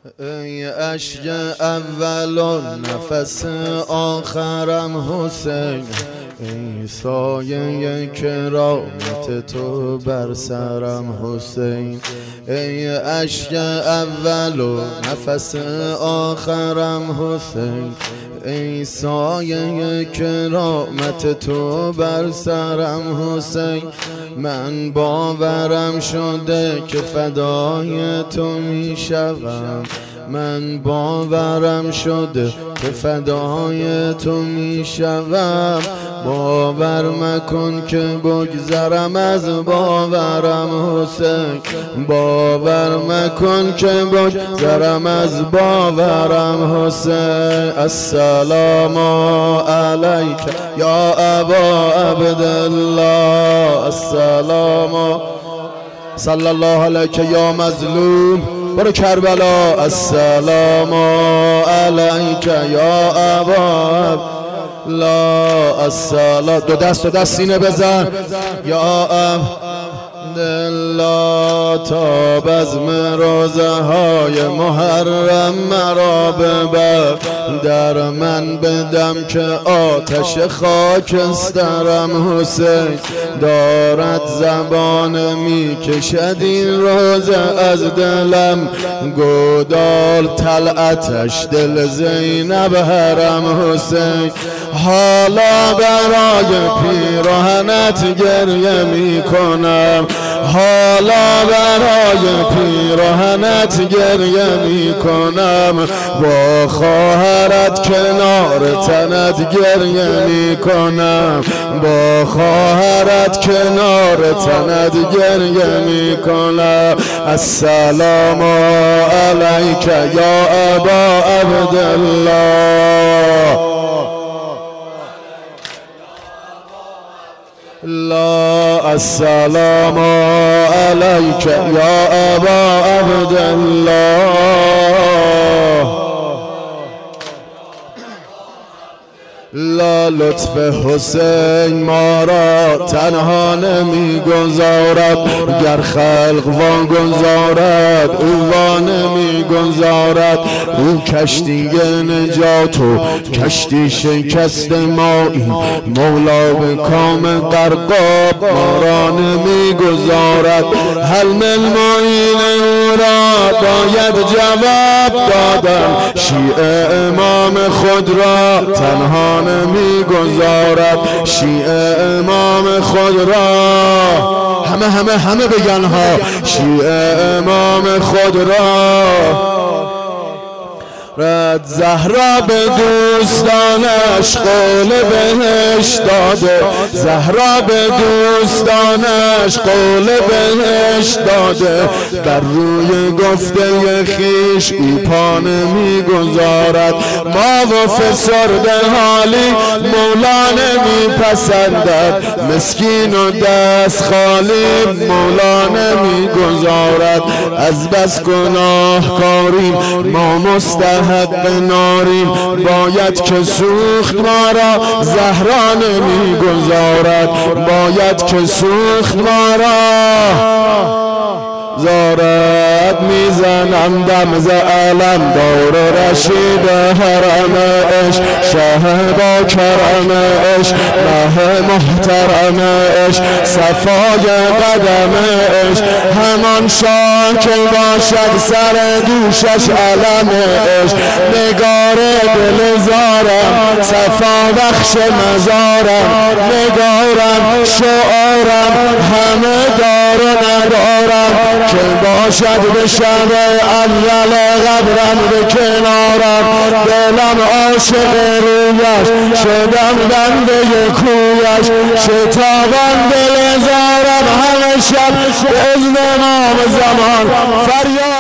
ای اشک اول و نفس آخرم حسین، ای سایه کرامت تو بر سرم حسین. ای اشک اول و نفس آخرم حسین، ای سایه کرامت تو بر سرم حسین. من باورم شده که فدای تو می شوم، من باورم شده که فدای تو می شوم. باور مکن که بگذرم از باورم حسین، باور مکن که بگذرم از باورم حسین. السلام علیک یا ابا عبدالله، السلام صلی الله علیک یا مظلوم برو کربلا. السلام علیک یا ابا لا السلام. دو دست سینه بزن. یا عبدالله تا بزم روزه های محرم مرا ببر، در من بدم که آتش خاکسترم حسین. دارد زبان می کشد این روزه از دلم، گودال طلعتش دل زینب حرم حسین. حالا برای پیراهنت گریه می کنم، حالا برای پیراهنت گریه می کنم. با خواهرت کنار تنت گریه می کنم، با خواهرت کنار تنت گریه می کنم. السلام علیک یا ابا عبدالله، لا السلام علیک یا ابا عبدالله. لا لطف حسین ما را تنها نمی گذارد، گر خلق وان گذارد او وان نمی گذارد. او کشتی نجات و کشتی شکست مایی، مولا به کام غرقاب ما را نمی گذارد. حل من معین او را باید جواب دادم، شیعه امام خود را تنها نمی گذارد، شیعه امام خود را همه بگن ها، شیعه امام خود را. رد زهرا به دوستانش قول بهش داده، زهرا به دوستانش قول بهش داده. بر روی گفته خیش او پا نمی گذارد، ما و فسرده حالی مولا نمی پسندد. مسکین و دست خالی مولا نمی گذارد. از بس گناه کاریم ما مستحق حق ناریم، باید که سوخت ما را زهرا نمی گذارد، باید که سوخت ما را. زارت میزنم دم ز علم دور رشید حرم عشق، شه با کرم عشق مه محترم عشق، صفای قدم عشق. همان شاه که باشد سر دوشش علم عشق، نگار دل زارم صفا بخش مزارم. نگارم شعارم همه دار و ندارم، که باشد به شب اول قبرم به کنارم. دلم عاشق رویش شدم بنده کویش، شتابان دل زارم همه شب به اذن امام زمان فریاد